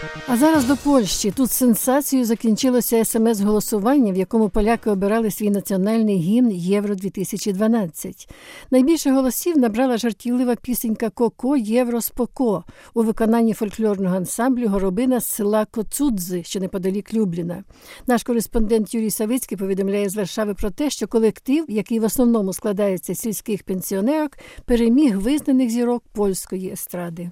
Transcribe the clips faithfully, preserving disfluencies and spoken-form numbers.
А зараз до Польщі. Тут сенсацією закінчилося ес ем ес-голосування, в якому поляки обирали свій національний гімн Євро дві тисячі дванадцять. Найбільше голосів набрала жартівлива пісенька «Коко, Євро, споко» у виконанні фольклорного ансамблю «Горобина» з села Коцудзи, що неподалік Любліна. Наш кореспондент Юрій Савицький повідомляє з Варшави про те, що колектив, який в основному складається з сільських пенсіонерок, переміг визнаних зірок польської естради.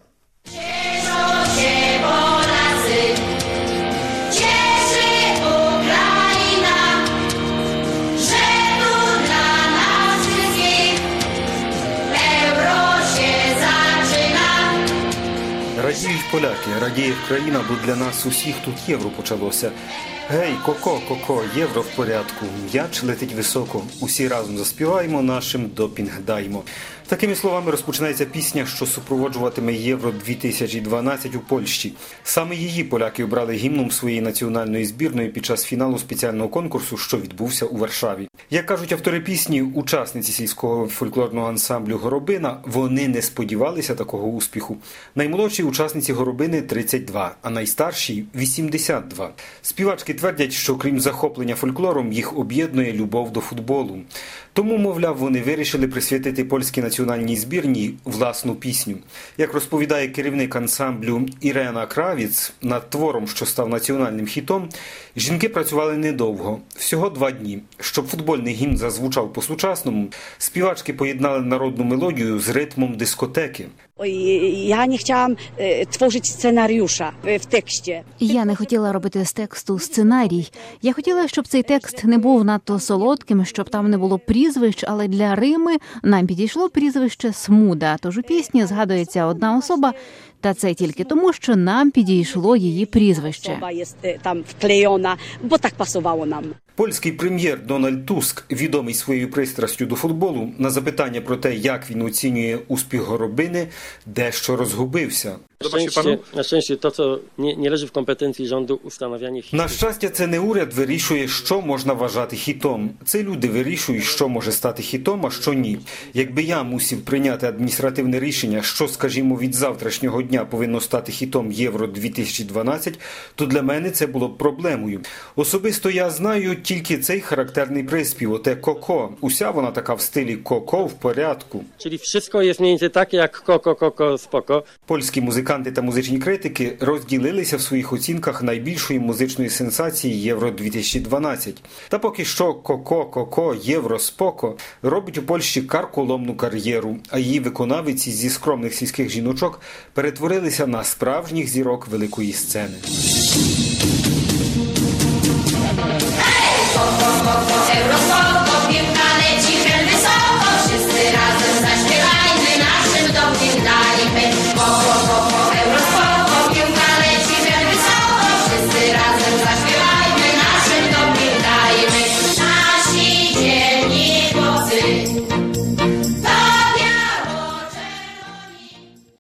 Радіють поляки, радіє країна, бо для нас усіх тут євро почалося. Гей, коко, коко, євро в порядку, м'яч летить високо, усі разом заспіваємо, нашим допінг даймо. Такими словами розпочинається пісня, що супроводжуватиме Євро дві тисячі дванадцять у Польщі. Саме її поляки обрали гімном своєї національної збірної під час фіналу спеціального конкурсу, що відбувся у Варшаві. Як кажуть автори пісні, учасниці сільського фольклорного ансамблю «Горобина», вони не сподівалися такого успіху. Наймолодшій учасниці «Горобини» тридцять два, а найстаршій – вісімдесят два. Співачки твердять, що крім захоплення фольклором, їх об'єднує любов до футболу. Тому, мовляв, вони вирішили присвятити польській національній збірній власну пісню. Як розповідає керівник ансамблю Ірена Кравіц, над твором, що став національним хітом, жінки працювали недовго, всього два дні. Щоб футбольний гімн зазвучав по-сучасному, співачки поєднали народну мелодію з ритмом дискотеки. Я не хотіла творити сценаріуша в тексті. Я не хотіла робити з тексту сценарій. Я хотіла, щоб цей текст не був надто солодким, щоб там не було прізвищ, але для рими нам підійшло прізвище Смуда. Тож у пісні згадується одна особа, та це тільки тому, що нам підійшло її прізвище. Особа є там вклеєна, бо так пасувало нам. Польський прем'єр Дональд Туск, відомий своєю пристрастю до футболу, на запитання про те, як він оцінює успіх «Горобини», дещо розгубився. Na szczęście, na szczęście to, co nie, nie leży w kompetencji rządu, ustanawianie hitów. На щастя, це не уряд вирішує, що можна вважати хітом. Це люди вирішують, що може стати хітом, а що ні. Якби я мусив прийняти адміністративне рішення, що, скажімо, від завтрашнього дня повинно стати хітом Євро дві тисячі дванадцять, то для мене це було б проблемою. Особисто я знаю тільки цей характерний приспів, оте «Коко». Уся вона така в стилі «Коко» в порядку. Czyli wszystko jest mniej więcej takie jak koko, koko, spoko. Польські музиканти та музичні критики розділилися в своїх оцінках найбільшої музичної сенсації Євро дві тисячі дванадцять. Та поки що «Коко, коко, Євро, споко» робить у Польщі карколомну кар'єру, а її виконавиці зі скромних сільських жіночок перетворилися на справжніх зірок великої сцени.